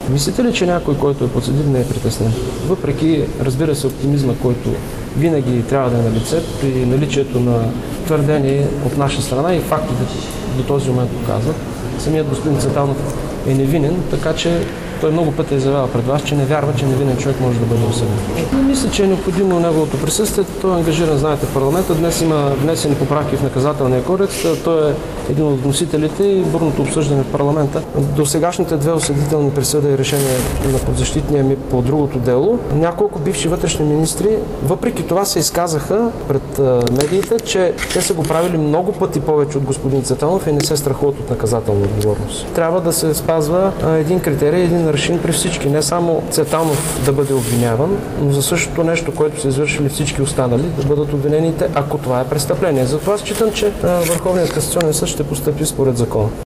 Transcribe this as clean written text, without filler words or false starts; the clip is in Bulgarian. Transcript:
Мислите ли, че някой, който е подсъдим, не е притеснен? Въпреки, разбира се, оптимизма, който винаги трябва да е на лице при наличието на твърдение от наша страна и фактите до този момент показват. Самият господин Цветанов е невинен, така че той много пъти е заявял пред вас, че не вярва, че невинен човек може да бъде осъден. Мисля, че е необходимо неговото присъствие. Той е ангажиран, знаете, в парламента. Днес има внесени поправки в наказателния кодекс. Той е един от вносителите и бурното обсъждане в парламента. До сегашните две осъдителни присъди и решения на подзащитния ми по другото дело, няколко бивши вътрешни министри, въпреки това се изказаха пред медиите, че те са го правили много пъти повече от господин Цветанов и не се страхуват от наказателна отговорност. Трябва да се спазва един критерий, един аршин при всички. Не само Цветанов да бъде обвиняван, но за същото нещо, което са извършили всички останали, да бъдат обвинените, ако това е престъпление. Затова считам, че Върховният касационен съд ще постъпи според закона.